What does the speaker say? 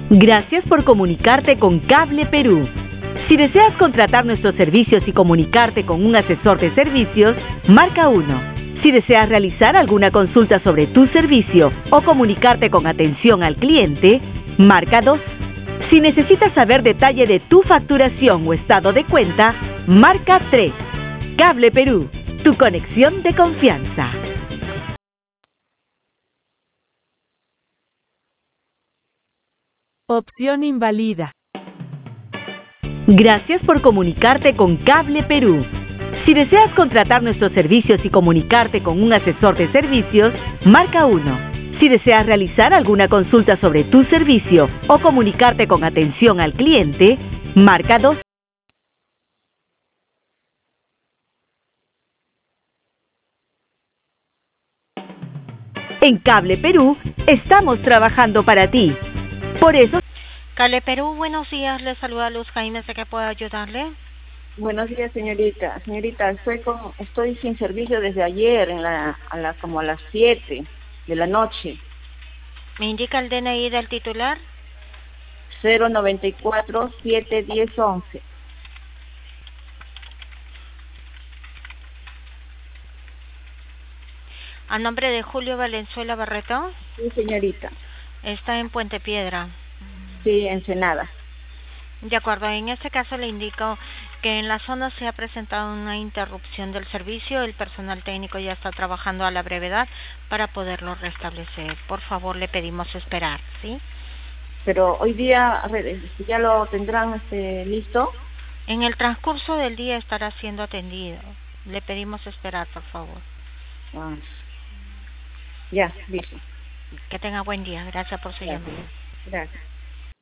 Gracias por comunicarte con Cable Perú. Si deseas contratar nuestros servicios y comunicarte con un asesor de servicios, marca 1. Si deseas realizar alguna consulta sobre tu servicio o comunicarte con atención al cliente, marca 2. Si necesitas saber detalle de tu facturación o estado de cuenta, marca 3. Cable Perú, tu conexión de confianza. Opción invalida. Gracias por comunicarte con Cable Perú. Si deseas contratar nuestros servicios y comunicarte con un asesor de servicios, marca 1. Si deseas realizar alguna consulta sobre tu servicio o comunicarte con atención al cliente, marca 2. En Cable Perú estamos trabajando para ti. Por eso... Cable Perú, buenos días. Le saluda Luz Jaime. ¿De qué puedo ayudarle? Buenos días, señorita. Señorita, estoy sin servicio desde ayer, como a las 7 de la noche. ¿Me indica el DNI del titular? 094 710 11. ¿A nombre de Julio Valenzuela Barreto? Sí, señorita. Está en Puente Piedra. Sí, Ensenada. De acuerdo, en este caso le indico que en la zona se ha presentado una interrupción del servicio. El personal técnico ya está trabajando a la brevedad para poderlo restablecer. Por favor, le pedimos esperar, ¿sí? Pero hoy día ya lo tendrán listo. En el transcurso del día estará siendo atendido. Le pedimos esperar, por favor. Ah. Ya, listo. Que tenga buen día. Gracias por su llamada. Gracias.